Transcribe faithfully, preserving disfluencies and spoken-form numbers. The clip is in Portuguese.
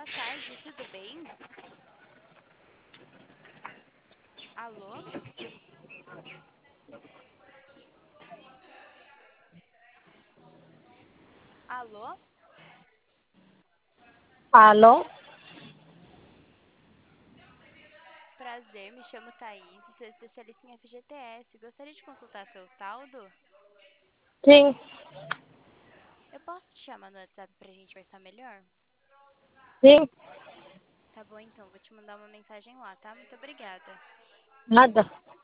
boa tarde, tudo bem? Alô? Alô? Alô? Prazer, me chamo Thaís, sou especialista em F G T S. Gostaria de consultar seu saldo? Sim, Eu posso te chamar no WhatsApp pra gente conversar melhor? sim, Tá bom, então, vou te mandar uma mensagem lá, tá? Muito obrigada. nada.